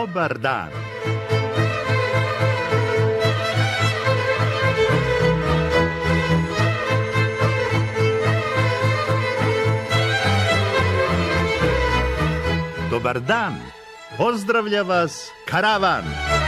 Dobar dan. Dobar dan. Pozdravlja vas Karavan.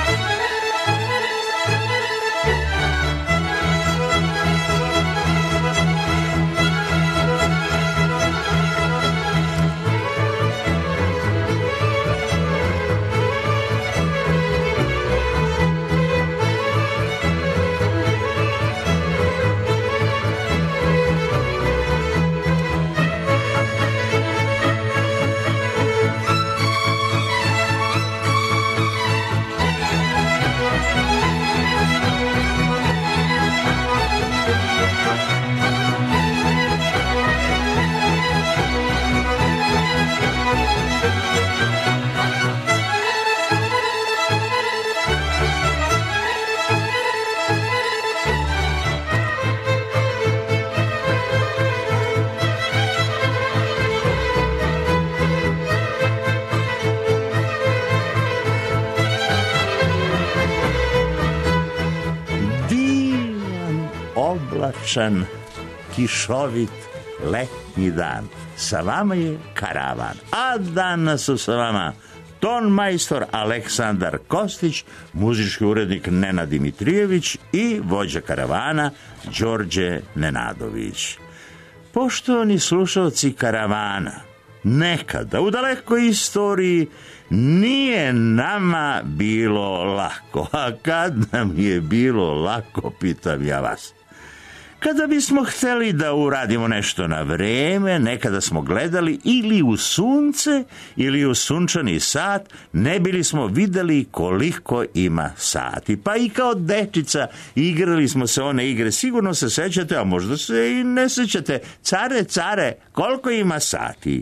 Oblačan, kišovit, letnji dan. Sa vama je Karavan. A danas su sa vama ton majstor Aleksandar Kostić, muzički urednik Nenad Dimitrijević i vođa Karavana Đorđe Nenadović. Poštovani slušalci Karavana, nekada u dalekoj istoriji nije nama bilo lako. A kad nam je bilo lako, pitam ja vas. Kada bismo hteli da uradimo nešto na vreme, nekada smo gledali ili u sunce ili u sunčani sat, ne bili smo videli koliko ima sati. Pa i kao dečica igrali smo se one igre, sigurno se sećate, a možda se i ne sećate. Care, care, koliko ima sati?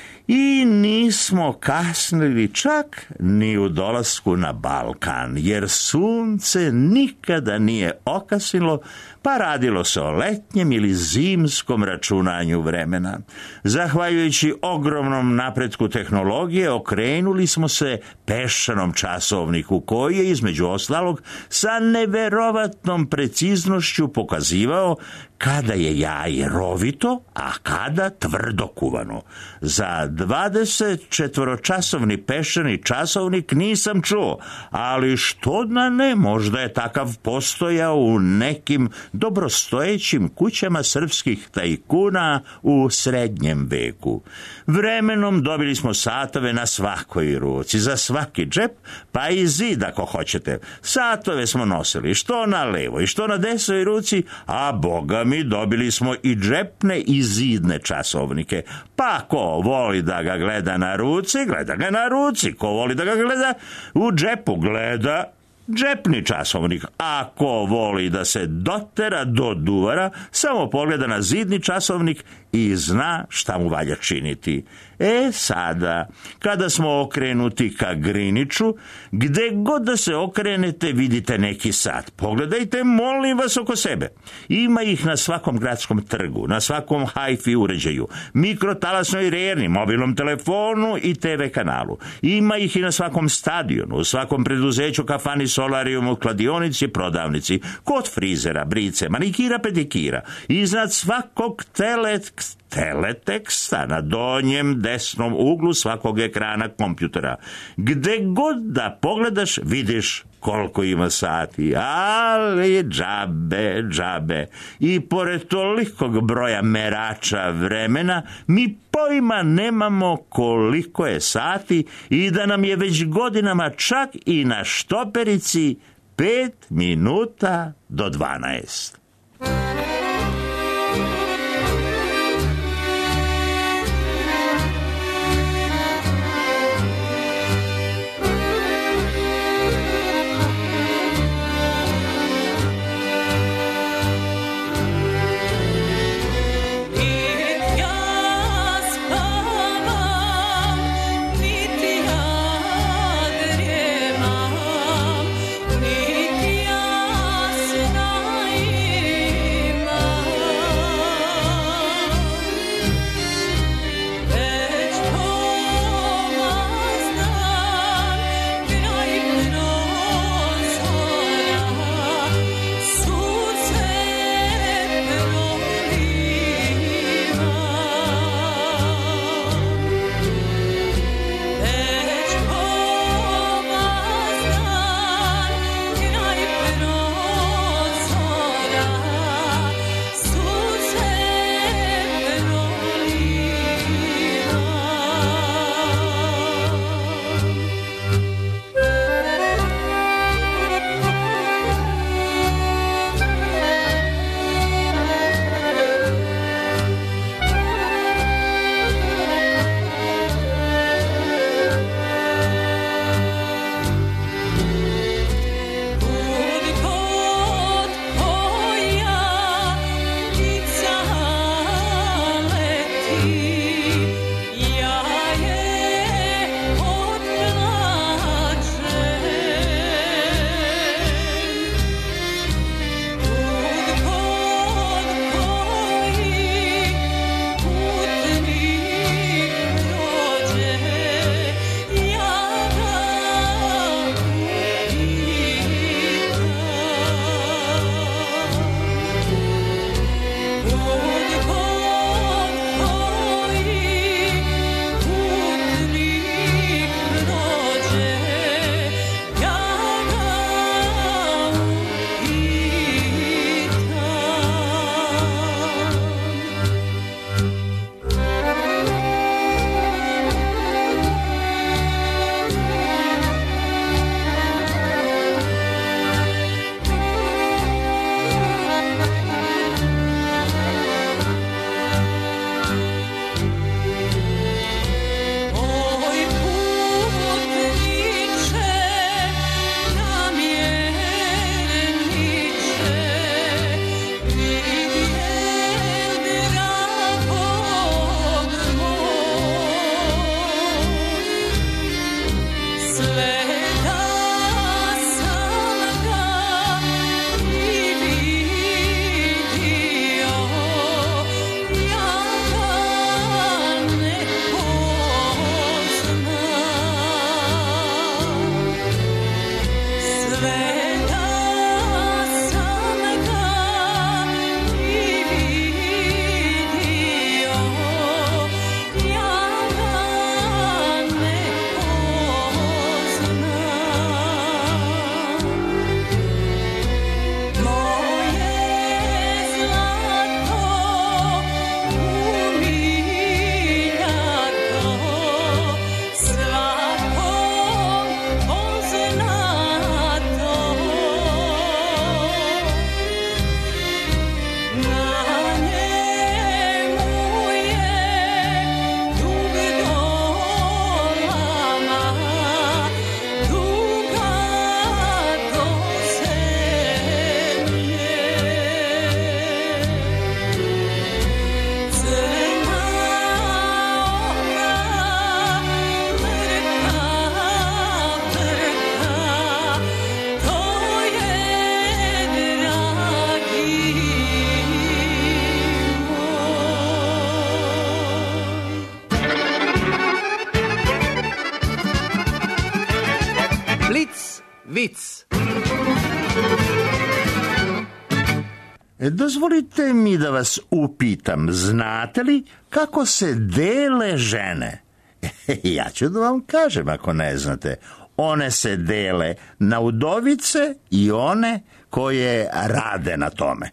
I nismo kasnili čak ni u dolasku na Balkan, jer sunce nikada nije okasnilo, pa radilo se o letnjem ili zimskom računanju vremena. Zahvaljujući ogromnom napretku tehnologije, okrenuli smo se peščanom časovniku koji je, između ostalog, sa neverovatnom preciznošću pokazivao kada je jaje rovito, a kada tvrdo kuvano. Za 24-časovni peščani časovnik nisam čuo, ali što da ne, možda je takav postojao u nekim dobrostojećim kućama srpskih tajkuna u srednjem veku. Vremenom dobili smo satove na svakoj ruci, za svaki džep, pa i zid ako hoćete. Satove smo nosili što na levoj, što na desnoj ruci, a boga mi dobili smo i džepne i zidne časovnike. Pa ko voli da ga gleda na ruci, gleda ga na ruci. Ko voli da ga gleda u džepu, gleda džepni časovnik. Ako voli da se dotera do duvara, samo pogleda na zidni časovnik i zna šta mu valja činiti. Sada, kada smo okrenuti ka Griniću, gde god da se okrenete vidite neki sat. Pogledajte, molim vas, oko sebe. Ima ih na svakom gradskom trgu, na svakom hi-fi uređaju, mikrotalasnoj rerni, mobilnom telefonu i TV kanalu. Ima ih i na svakom stadionu, u svakom preduzeću, kafani, solarijumu, kladionici, prodavnici, kod frizera, brice, manikira, pedikira. Iznad svakog teleteksta na donjem desnom uglu svakog ekrana kompjutera. Gde god da pogledaš, vidiš koliko ima sati, ali džabe. I pored tolikog broja merača vremena, mi pojma nemamo koliko je sati i da nam je već godinama čak i na štoperici 5 minuta do 12. Yeah. Blic, vic. Dozvolite mi da vas upitam, znate li kako se dele žene? Ja ću da vam kažem ako ne znate. One se dele na udovice i one koje rade na tome.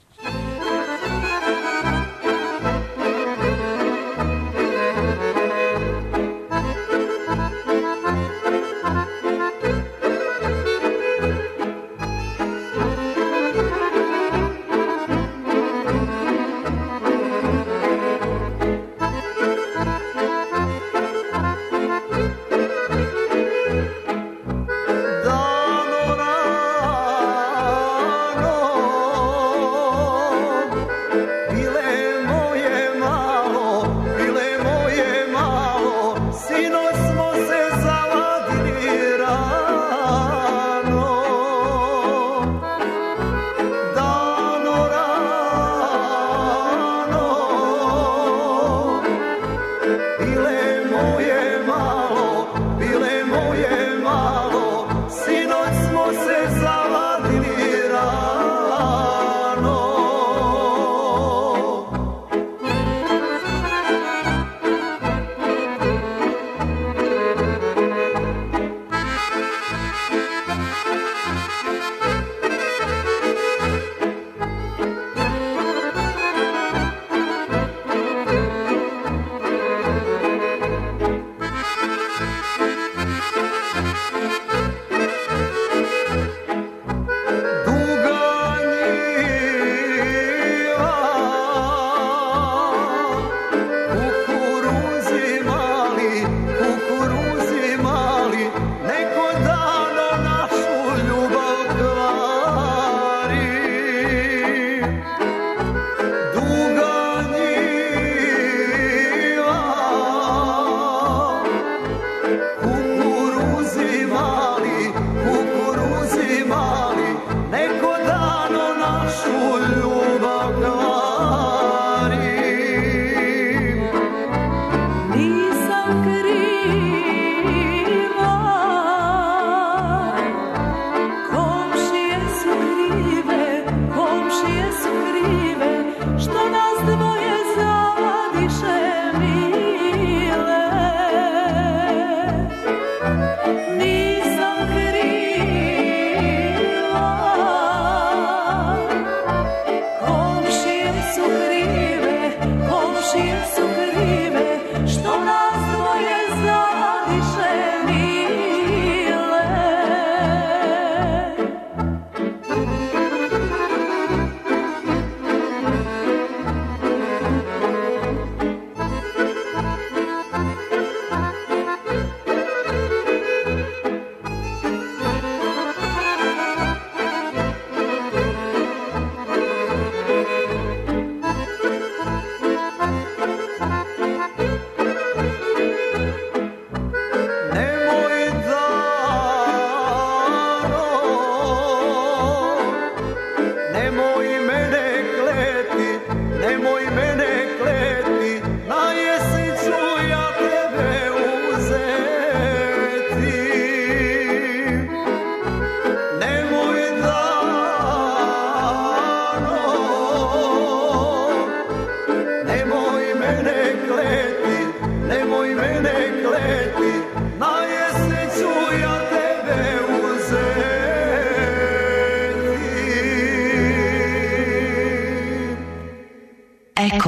Eko.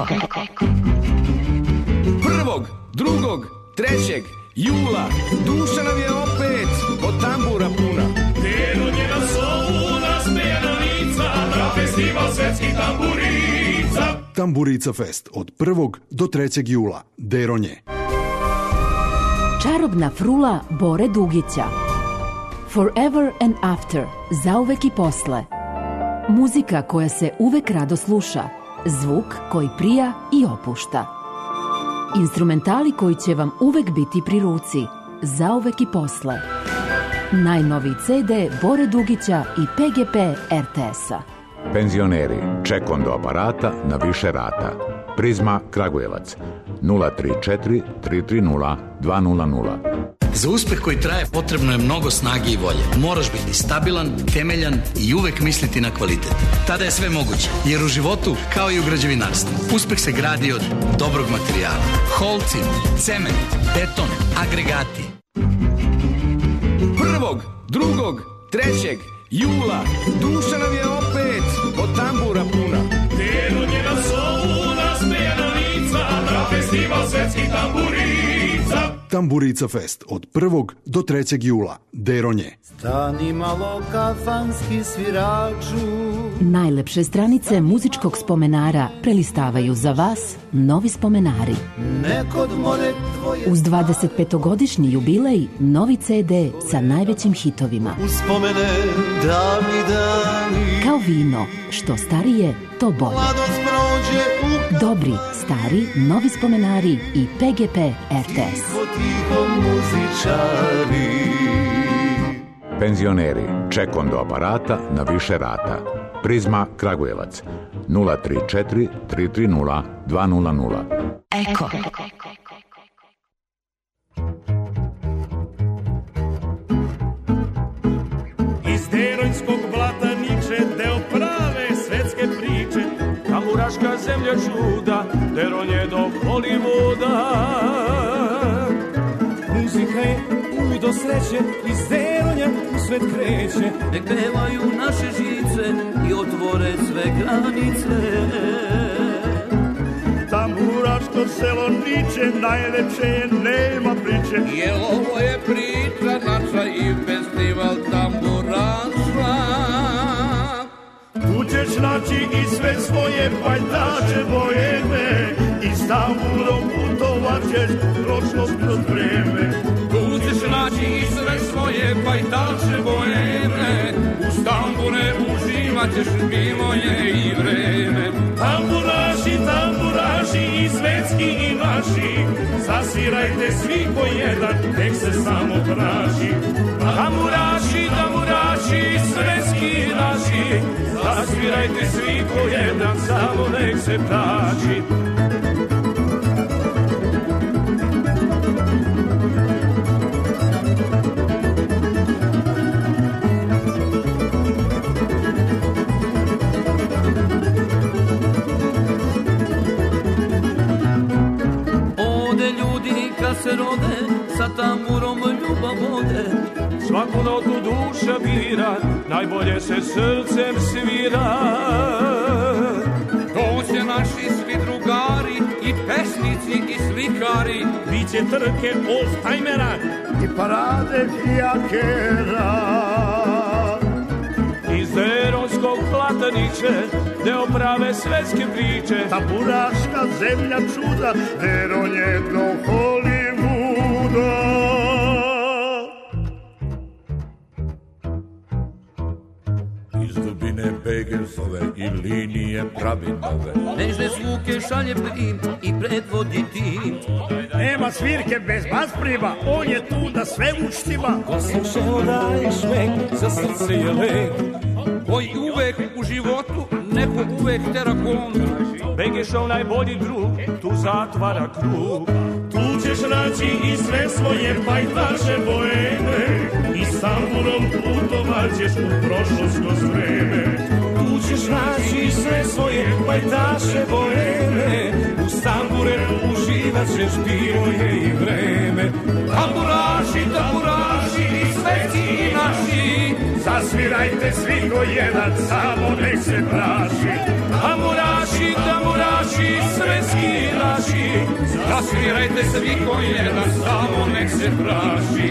1., 2., 3. jula duša nam je opet od tambura puna. Deronje na slovu, nasmejana lica, na festival svetskih tamburica. Tamburica Fest od 1. do 3. jula. Deronje. Čarobna frula Bore Dugića. Forever and After. Zauvek i posle. Muzika koja se uvek rado sluša. Zvuk koji prija i opušta. Instrumentali koji će vam uvek biti pri ruci. Zauvek i posle. Najnoviji CD Bore Dugića i PGP RTS-a. Penzioneri, ček do aparata na više rata. Prizma Kragujevac 034 330 200. Za uspeh koji traje potrebno je mnogo snage i volje. Moraš biti stabilan, temeljan i uvek misliti na kvalitet. Tada je sve moguće, jer u životu, kao i u građevinarstvu, uspeh se gradi od dobrog materijala. Holcim, cement, beton, agregati. 1., 2., 3. jula duša nam je opet od tambura puna. Delo njega zovu nas pjena lica, na festival svetskih tamburica. Tamburica Fest od 1. do 3. jula. Deronje. Stani malo kafanski sviraču. Najlepše stranice muzičkog spomenara prelistavaju za vas novi spomenari. Nekod more tvoje... Uz 25-godišnji jubilej, novi CD sa najvećim hitovima. Uspomene davni dani. Kao vino, što starije, to bolje. Mladost prođe u... Dobri, stari, novi spomenari i PGP RTS. Tiho muzičari. Penzioneri, ček do aparata na više rata. Prizma Kragujevac 034 330 200. Eko. Iz Deronjskog blata niče deo prave svetske priče. Tamburaška zemlja čuda, Deronje do Hollywooda. Muzika je put do sreće, iz Deronja u svet kreće. Nek pevaju naše žice i otvore sve granice. Tamburaško selo niče, najlepše je, nema priče. Jer ovo je priča naša i festival tamburaša. Tu ćeš naći i sve svoje pajtače bojene, i s tamburom putovat ćeš prošlost kroz vreme. Tu ćeš naći i sve svoje pajtače bojene, uz tambure uživat ćeš, bilo je i vreme. Tamburaši, tamburaši i svetski i naši, zasvirajte svi ko jedan, nek se samo praši. Tamburaši, tamburaši, svetski i naši, zasvirajte svi ko jedan, samo nek se praši. Se rode, sa tamburom ljubav vode. Svaku notu duša bira, najbolje se srcem svira. Doće naši svi drugari, i pesnici i slikari. Biće trke oldtimera i parade fijakera. Iz Deronskog plataniće, deo prave svetske priče. Tamburaška zemlja čuda, Deronje do Hollywooda. Iz dubine Begersove i linije Prabinove. Nežne zvuke šalje prim i predvodi tim. Nema svirke bez baspriva, on je tu da sve učtima. Ko slušao daje šmek, za srce je lek, koji uvek u životu neko uvek tera kontra. Begešov najbolji drug, tu zatvara krug. Tu ćeš naći i sve svoje pajtaše bojene, i s tamburom putovat ćeš u prošlost kroz vreme. Tu ćeš naći i sve svoje pajtaše bojene, uz tambure uživat ćeš, bilo je i vreme. Tamburaši, tamburaši, svetski naši, zasvirajte svi ko jedan, samo nek se praši. Tamburaši, tamburaši, svetski naši, zasvirajte svi ko jedan, samo nek se praši.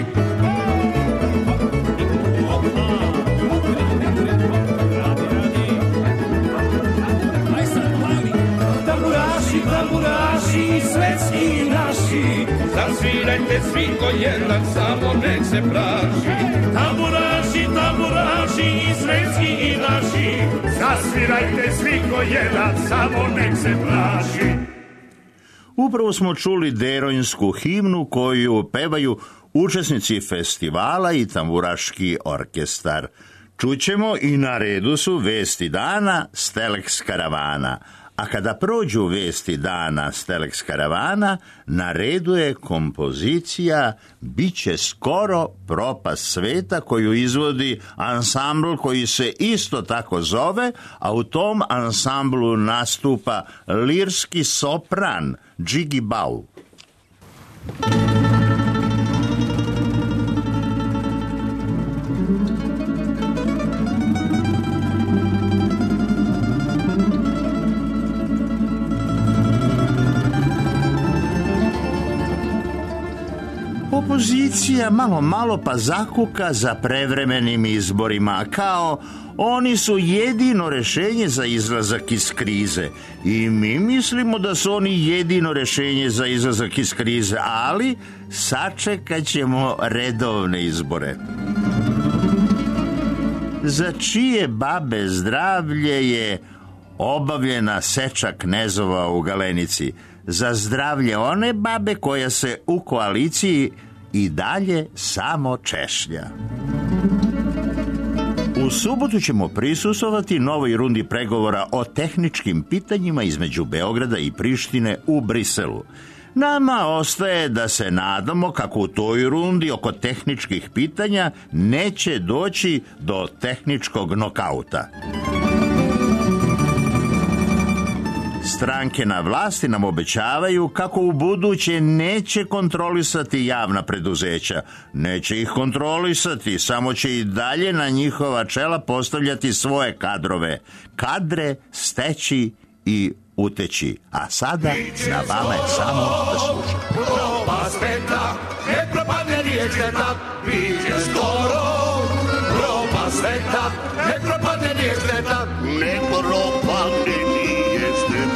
Tamburaši, tamburaši, svetski naši, zasvirajte svi ko jedan, samo nek se praši. Tamburaši, tamburaši, svetski i naši, zasvirajte svi ko jedan, samo nek se praši. Upravo smo čuli deronjsku himnu koju pevaju učesnici festivala i tamburaški orkestar. Čućemo i na redu su vesti dana s Telex karavana, A kada prođu vesti dana s Telex karavana, na redu je kompozicija Biće skoro propast sveta, koju izvodi ansambl koji se isto tako zove, a u tom ansamblu nastupa lirski sopran Džigi Bau. Opozicija malo pa zakuka za prevremenim izborima, kao oni su jedino rešenje za izlazak iz krize. I mi mislimo da su oni jedino rešenje za izlazak iz krize, ali sačekat ćemo redovne izbore. Za čije babe zdravlje je obavljena seča knezova u Galenici? Za zdravlje one babe koja se u koaliciji i dalje samo češlja. U subotu ćemo prisustvovati novoj rundi pregovora o tehničkim pitanjima između Beograda i Prištine u Briselu. Nama ostaje da se nadamo kako u toj rundi oko tehničkih pitanja neće doći do tehničkog nokauta. Stranke na vlasti nam obećavaju kako u buduće neće kontrolisati javna preduzeća. Neće ih kontrolisati, samo će i dalje na njihova čela postavljati svoje kadrove. Kadre steći i uteći. A sada na vama je samo da slušate. Propast sveta, ne propadne riječ sveta, biće skoro. Propast sveta, ne propadne riječ sveta, ne propadne riječ sveta.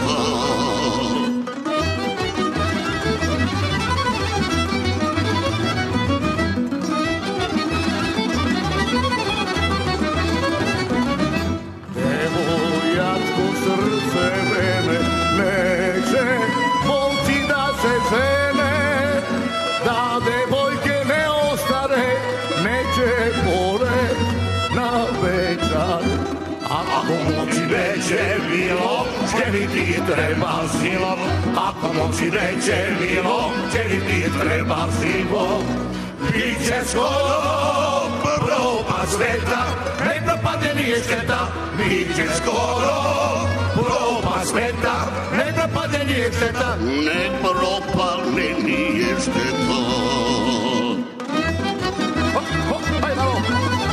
Devojatko srce vreme neće moći da se žene, da devojke ne ostare, neće pored na večar. Ako moći neće bilo, želiti treba silom. Ako moći neće bilo, želiti treba silom. Biće skoro propast sveta, ne propadne nije šteta. Biće skoro propast sveta, ne propadne nije šteta. Ne propadne nije šteta. Hajde malo.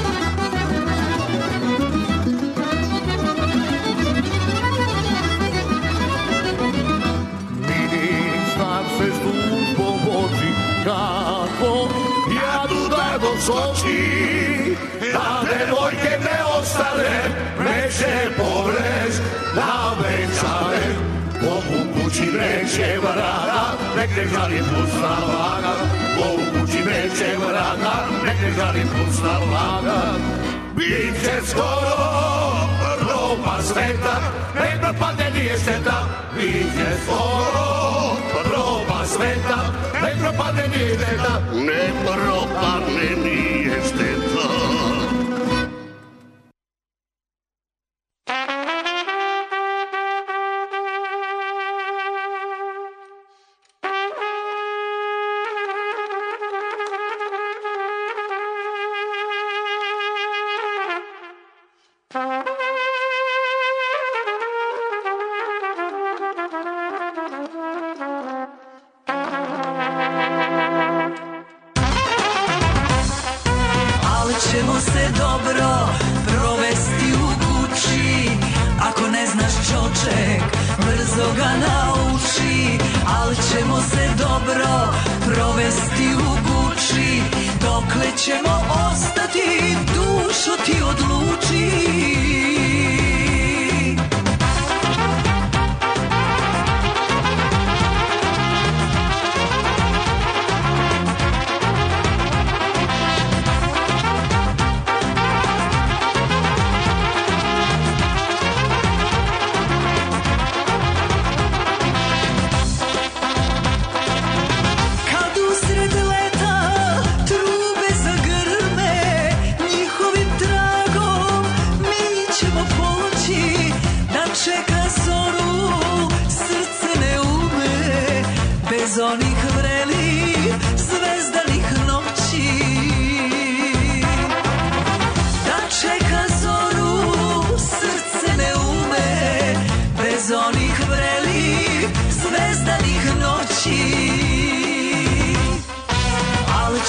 Ministar se s tužbom vozi, kako jadu da doskoči, da devojke ne ostare, neće porez na večare. Bogu kući neće vraga, nek ne žali pusta vlaga. Bogu kući neće vraga, nek ne žali pusta vlaga. Biće skoro propast sveta, ne propadne nije šteta. Biće skoro propast sveta, ne propadne nije šteta. Ne propadne nije šteta. Ćemo se dobro provesti u kući. Ako ne znaš čoček, brzo ga nauči. Al ćemo se dobro provesti u kući. Dokle ćemo ostati, dušo ti odluči. Trube zagrme, njihovim tragom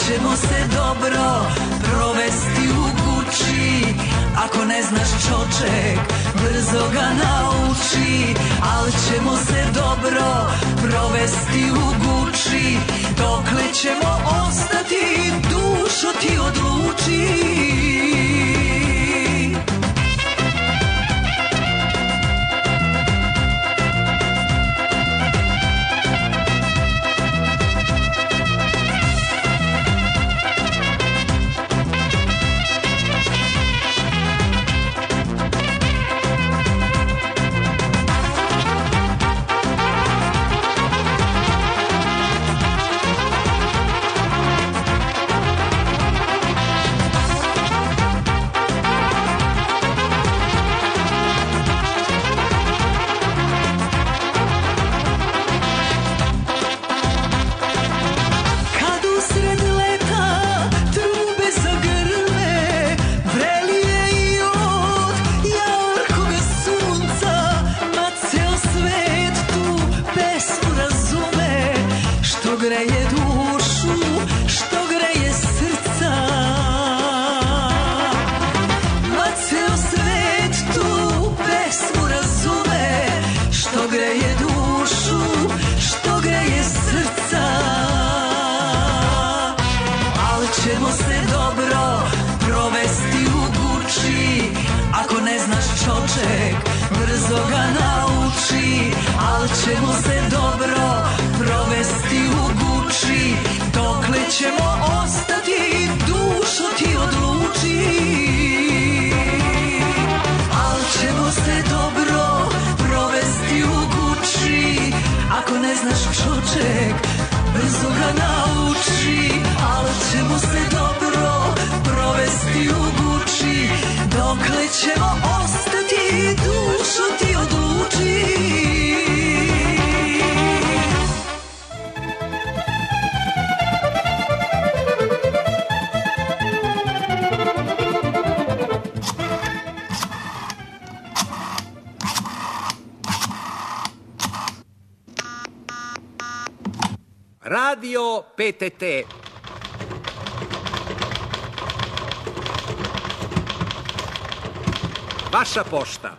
ćemo se dobro provesti u kući. Ako ne znaš čoček, brzo ga nauči. Al ćemo se dobro provesti u kući. Dokle ćemo ostati, dušo ti odluči. Brzo ga nauči, al ćemo se dobro provesti u kući. Dokle ćemo ostati, dušo ti odluči. Al ćemo se dobro provesti u kući. Ako ne znaš čoček, brzo ga nauči. Al ćemo se dobro provesti u kući. Dokle ćemo ostati, dušo ti odluči. Radio PTT. Vaša pošta.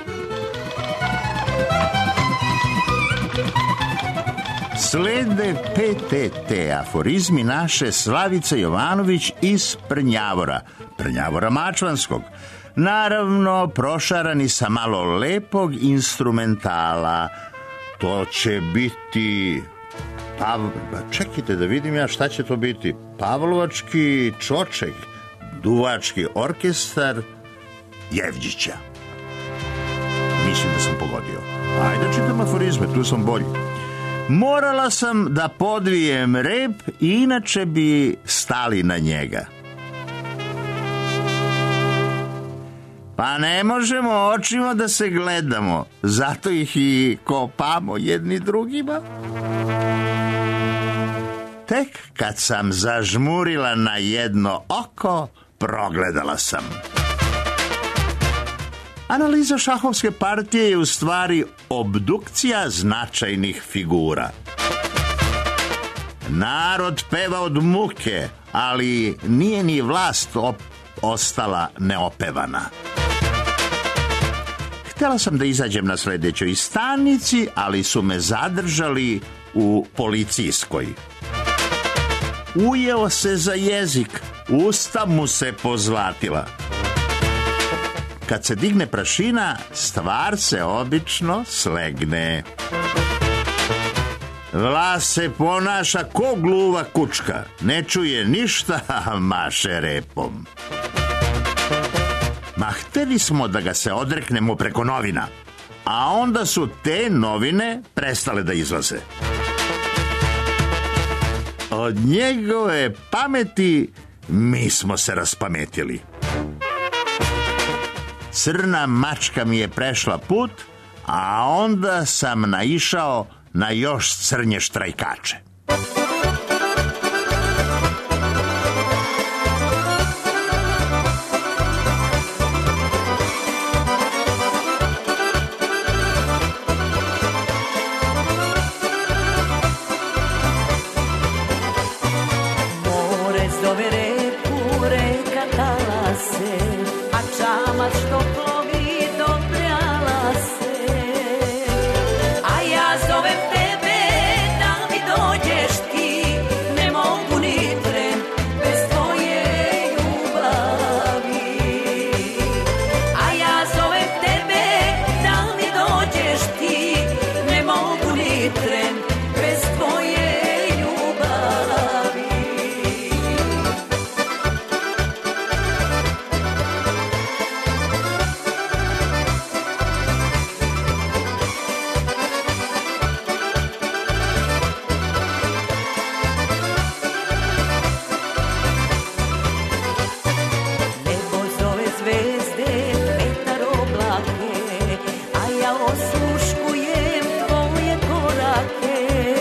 Slede PTT aforizmi naše Slavice Jovanović iz Prnjavora Mačvanskog. Naravno, prošarani sa malo lepog instrumentala. To će biti... čekajte da vidim ja šta će to biti. Pavlovački čoček, duvački orkestar Jevđića. Mislim da sam pogodio. Ajde čitam aforizme, tu sam bolji. Morala sam da podvijem rep, inače bi stali na njega. Pa ne možemo očima da se gledamo, zato ih i kopamo jedni drugima. Tek kad sam zažmurila na jedno oko, progledala sam. Analiza šahovske partije je u stvari obdukcija značajnih figura. Narod peva od muke, ali nije ni vlast ostala neopevana. Htjela sam da izađem na sledećoj stanici, ali su me zadržali u policijskoj. Ujeo se za jezik, usta mu se pozlatila. Kad se digne prašina, stvar se obično slegne. Vlast se ponaša ko gluva kučka, ne čuje ništa, a maše repom. Ma hteli smo da ga se odreknemo preko novina, a onda su te novine prestale da izlaze. Od njegove pameti mi smo se raspametili. Crna mačka mi je prešla put, a onda sam naišao na još crnje štrajkače. More zove reku, reka talase, a čamac što plovi do Prealase. A ja zovem tebe da mi dođeš ti, ne mogu ni tren bez tvoje ljubavi. A ja zovem tebe da mi dođeš ti, ne mogu ni tren bez tvoje ljubavi. Nebo zove zvezde, vetar oblake, a ja osluškujem tvoje korake.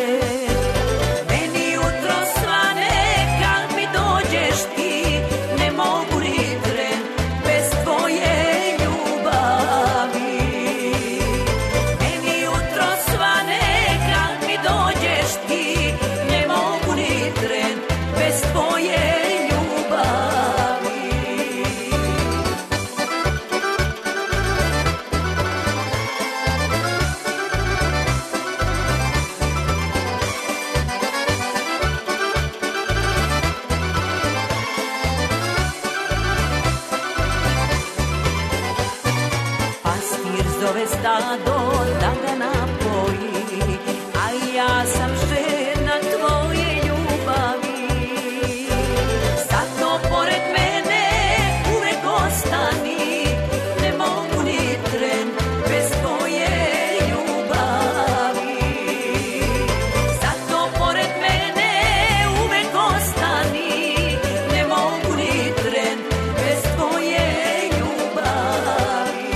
Meni jutro svane kad mi dođeš ti, ne mogu ni tren bez tvoje ljubavi. Meni jutro svane kad mi dođeš ti, ne mogu ni tren bez tvoje ljubavi. Pastir zove stado da ga napoji, a ja sam žena tvoje ljubavi. Zato pored mene uvek ostani, ne mogu ni tren bez tvoje ljubavi. Zato pored mene uvek ostani, ne mogu ni tren bez tvoje ljubavi.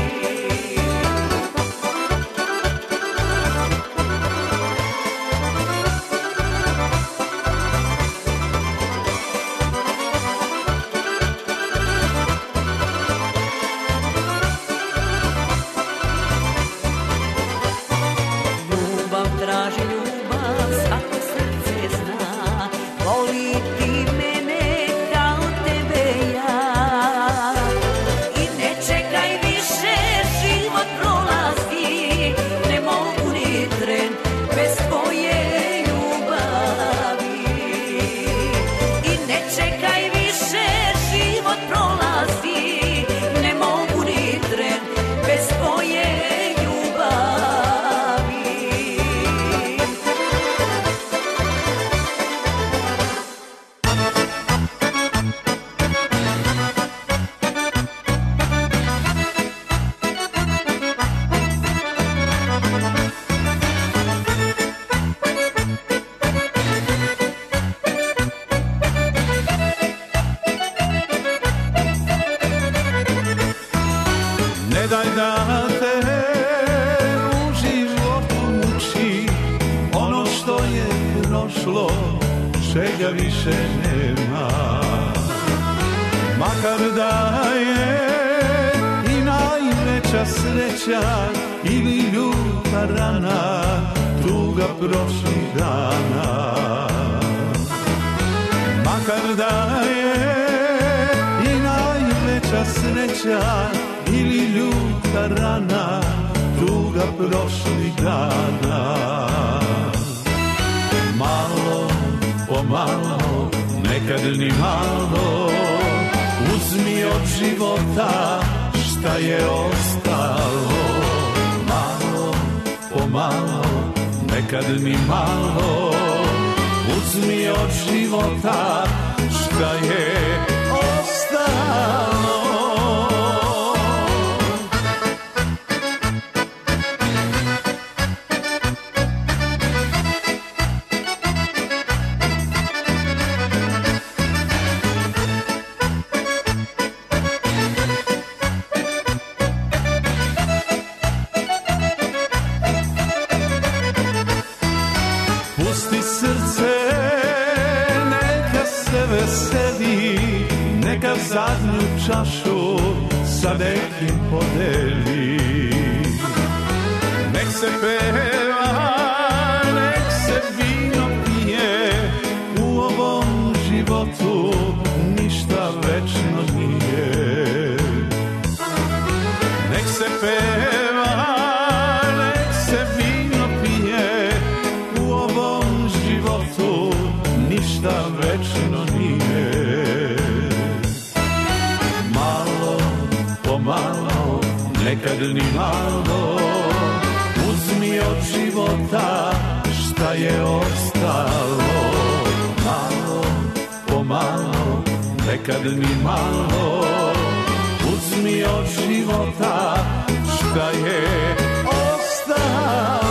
Ljubav traži ljubav, svako srce zna, voli ti mene kao tebe ja. I ne čekaj više, život prolazi, ne mogu ni tren bez tvoje ljubavi. I ne čekaj više, život prolazi, ne mogu ni tren bez tvoje ljubavi. Ne daj da te u životu muči ono što je prošlo, čega više nema. Makar da je i najveća sreća ili ljuta rana, tuga prošlih dana. Makar da je i najveća sreća ili ljuta rana, tuga prošlih dana. Malo po malo, nekad ni malo, uzmi od života šta je ostalo. Malo po malo, nekad ni malo, uzmi od života šta je ostalo. Pusti srce, neka se veseli, neka zadnju čašu sa nekim podeli. Nek se peva, nek se vino pije u ovom životu. životu ništa večno nije. Nek se peva, nek se vino pije, u ovom životu ništa večno nije. Malo po malo, nekad ni malo, uzmi od života šta je ostalo. Malo po malo, nekad ni malo, uzmi od života šta je ostalo.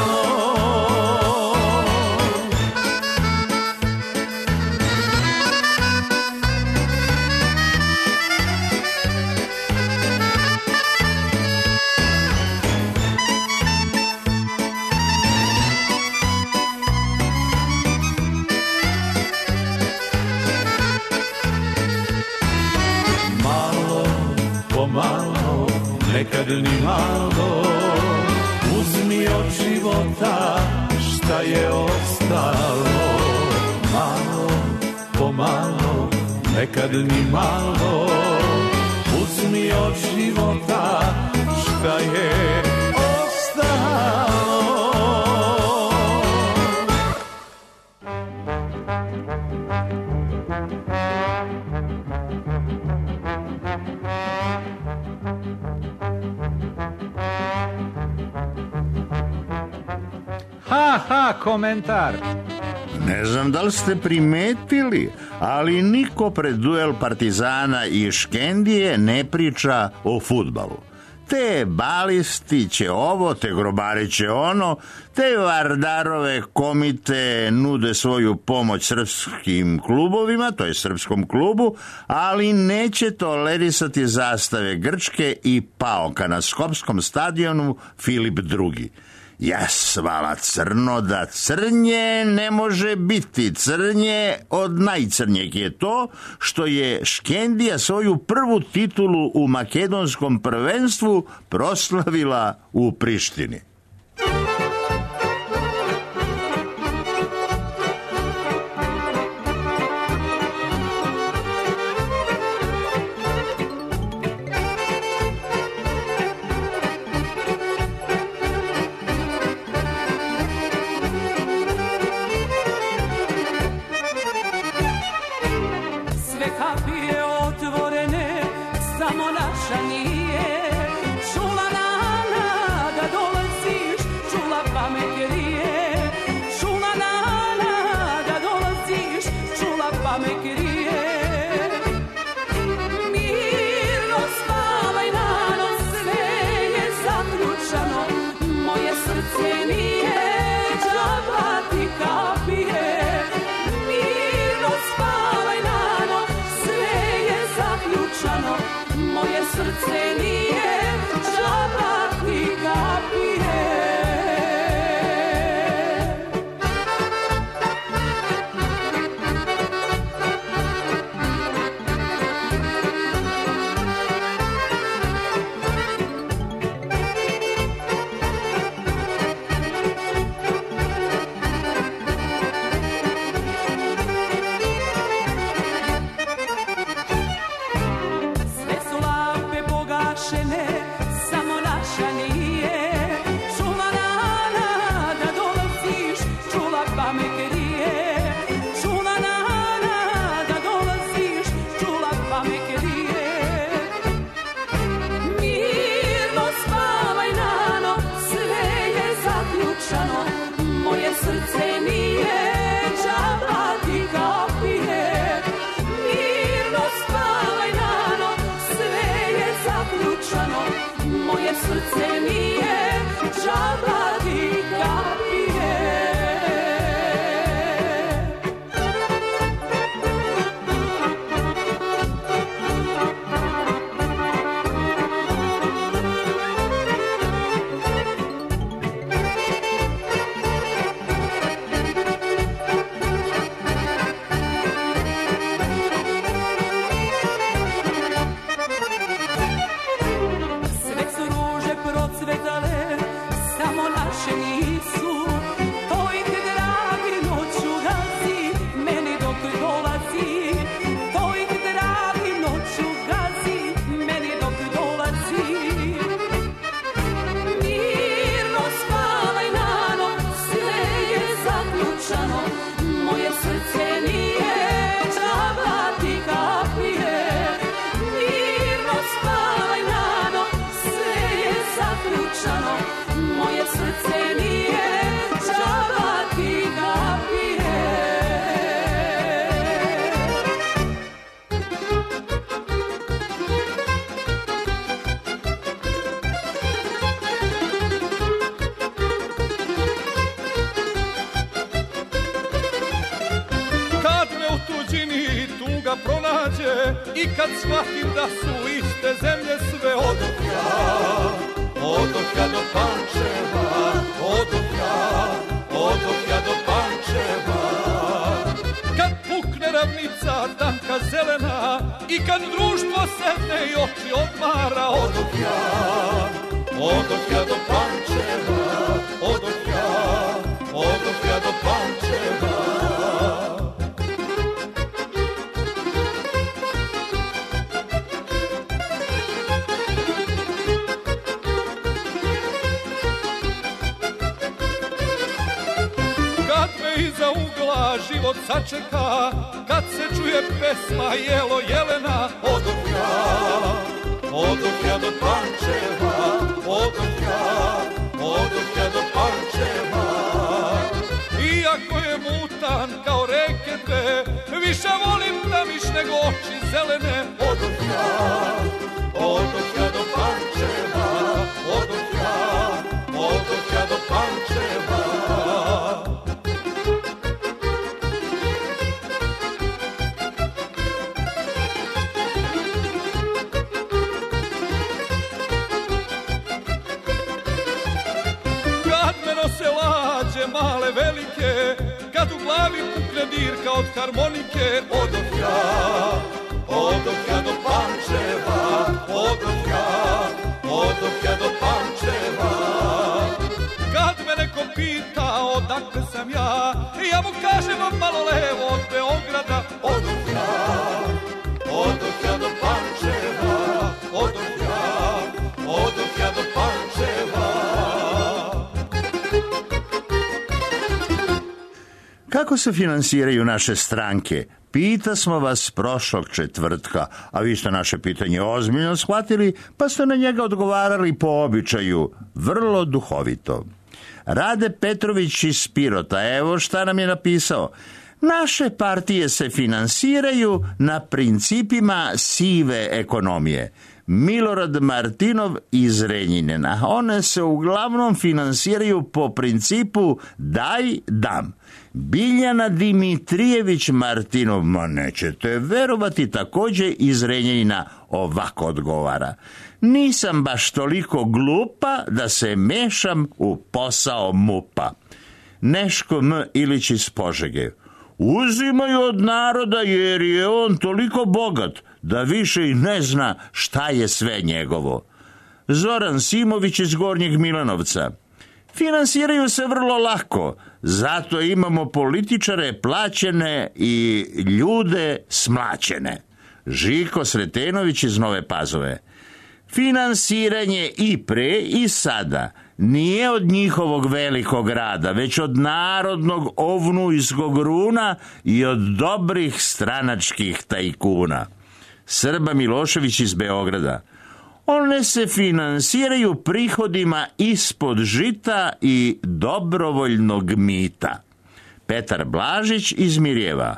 Malo, nekad ni malo, uzmi od života šta je ostalo. Malo po malo, nekad ni malo, uzmi od života šta je ostalo. Ha, komentar. Ne znam da li ste primetili, ali niko pred duel Partizana i Škendije ne priča o fudbalu. Te balisti će ovo, te grobari će ono, te Vardarove komite nude svoju pomoć srpskim klubovima, to je srpskom klubu, ali neće tolerisati zastave Grčke i Paoka na Skopskom stadionu Filip II. Jas, vala crno da crnje ne može biti. Crnje od najcrnjeg je to što je Škendija svoju prvu titulu u makedonskom prvenstvu proslavila u Prištini. Samo naša nije čula nada dolazi ga pronađe i kad shvatim da su iste zemlje sve odoh ja do Pančeva, odoh ja do Pančeva. Kad pukne ravnica tanka zelena i kad društvo sedne i oči odmara, odoh ja do Pančeva, odoh ja do Pančeva. Iza ugla život sačeka, kad se čuje pesma Jelo Jelena, odoh ja do Pančeva, odoh ja do Pančeva. Iako je mutan kao reke dve, više volim da miš nego oči zelene, odoh ja do Pančeva, odoh ja do Pančeva. Male velike, kad u glavi pukne dirka od harmonike, odoh ja do Pančeva, odoh ja do Pančeva. Kad me neko pita odakle sam ja, ja mu kažem malo levo od Beograda, odoh ja do Pančeva, odoh ja do Pančeva. Kako se finansiraju naše stranke? Pita smo vas prošlog četvrtka, a vi ste naše pitanje ozbiljno shvatili, pa ste na njega odgovarali po običaju, vrlo duhovito. Rade Petrović iz Pirota, evo šta nam je napisao. Naše partije se finansiraju na principima sive ekonomije. Milorad Martinov iz Renjinina. One se uglavnom finansiraju po principu daj, dam. Biljana Dimitrijević Martinov, ma nećete verovati, također iz Renjinina, ovako odgovara. Nisam baš toliko glupa da se mešam u posao MUP-a. Neško M. Ilić iz Požege. Uzimaju od naroda jer je on toliko bogat da više i ne zna šta je sve njegovo. Zoran Simović iz Gornjeg Milanovca. Finansiraju se vrlo lako, zato imamo političare plaćene i ljude smlaćene. Žiko Sretenović iz Nove Pazove. Finansiranje i pre i sada nije od njihovog velikog rada, već od narodnog ovnujskog runa i od dobrih stranačkih tajkuna. Srba Milošević iz Beograda. One se finansiraju prihodima ispod žita i dobrovoljnog mita. Petar Blažić iz Mirjeva.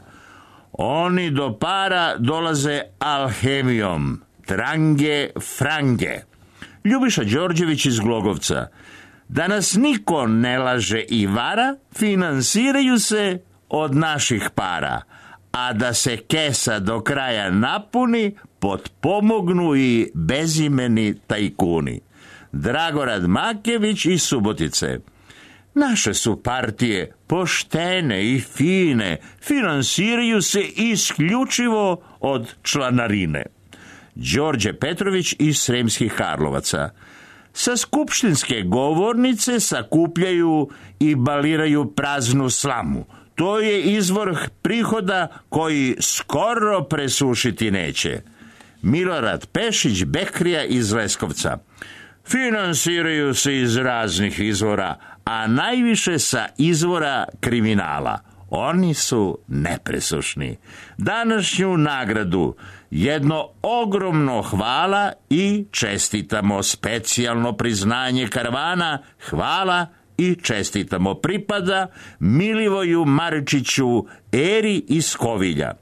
Oni do para dolaze alhemijom, trange, frange. Ljubiša Đorđević iz Glogovca. Da nas niko ne laže i vara, finansiraju se od naših para, a da se kesa do kraja napuni, potpomognu i bezimeni tajkuni. Dragorad Makević iz Subotice. Naše su partije poštene i fine, finansiraju se isključivo od članarine. Đorđe Petrović iz Sremskih Karlovaca. Sa skupštinske govornice sakupljaju i baliraju praznu slamu. To je izvor prihoda koji skoro presušiti neće. Milorad Pešić Bekrija iz Leskovca. Finansiraju se iz raznih izvora, a najviše sa izvora kriminala. Oni su nepresušni. Današnju nagradu jedno ogromno hvala i čestitamo specijalno priznanje karavana, hvala i čestitamo pripada Milivoju Maričiću Eri iz Kovilja.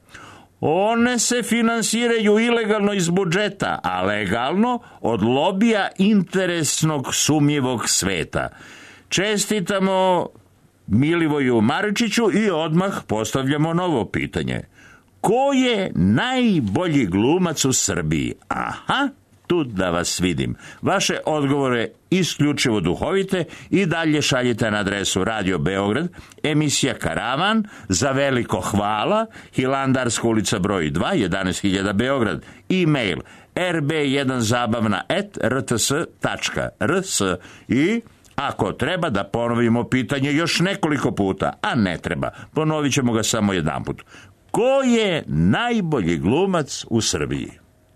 One se finansiraju ilegalno iz budžeta, a legalno od lobija interesnog sumnjivog sveta. Čestitamo Milivoju Maričiću i odmah postavljamo novo pitanje. Ko je najbolji glumac u Srbiji? Aha, tu da vas vidim. Vaše odgovore isključivo duhovite i dalje šaljite na adresu Radio Beograd, emisija Karavan, za veliko hvala, Hilandarska ulica broj 2, 11.000 Beograd, e-mail rb1zabavna@rts.rs i ako treba da ponovimo pitanje još nekoliko puta, a ne treba, ponovit ćemo ga samo jedanput. Ko je najbolji glumac u Srbiji?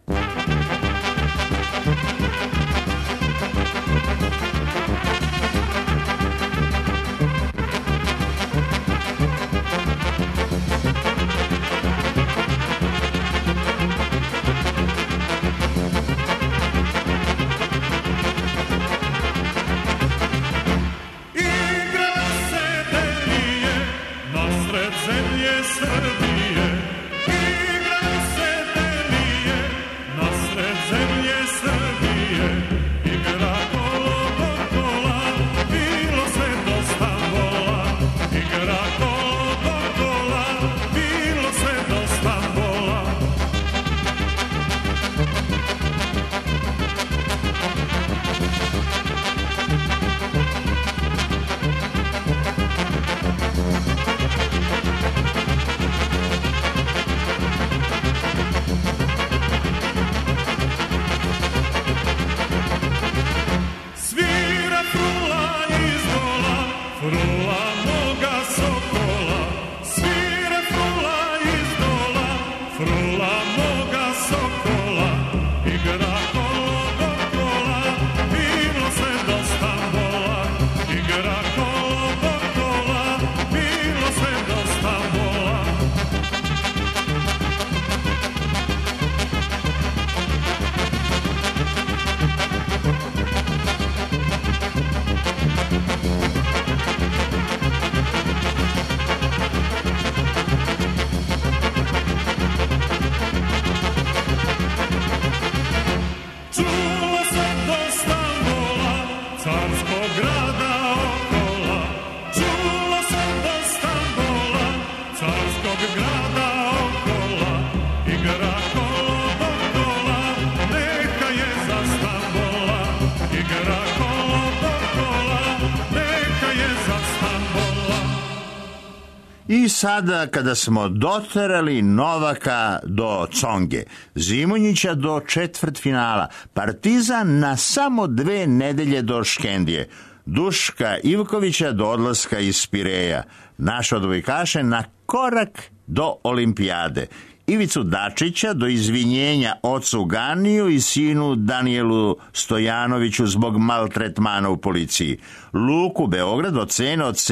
I sada kada smo doterali Novaka do Conge, Zimonjića do četvrtfinala, Partizan na samo 2 nedelje do Škendije, Duška Ivkovića do odlaska iz Pireja, naše odbojkaše na korak do olimpijade, Ivicu Dačića do izvinjenja ocu Ganiju i sinu Danijelu Stojanoviću zbog maltretmana u policiji, Luku Beograd od cene od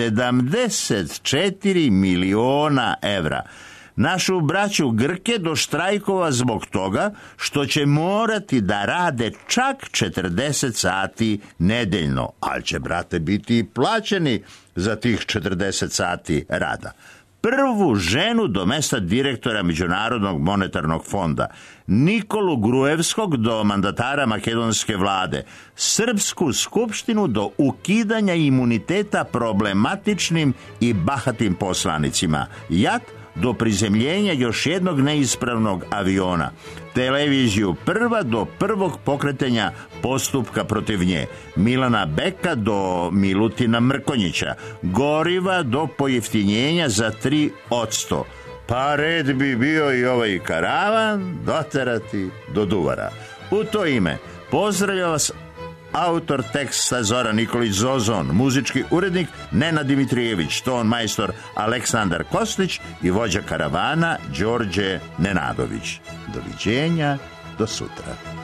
74 miliona evra, našu braću Grke do štrajkova zbog toga što će morati da rade čak 40 sati nedeljno, ali će, brate, biti plaćeni za tih 40 sati rada. Prvu ženu do mesta direktora Međunarodnog monetarnog fonda, Nikolu Gruevskog do mandatara makedonske vlade, Srpsku skupštinu do ukidanja imuniteta problematičnim i bahatim poslanicima, JAT do prizemljenja još jednog neispravnog aviona, televiziju Prva do prvog pokretanja postupka protiv nje, Milana Beka do Milutina Mrkonjića, goriva do pojeftinjenja za 3%. Pa red bi bio i ovaj karavan doterati do Duvara. U to ime pozdravlja vas autor teksta Zoran Nikolić Zozon, muzički urednik Nenad Dimitrijević, ton majstor Aleksandar Kostić i vođa karavana Đorđe Nenadović. Doviđenja, do sutra.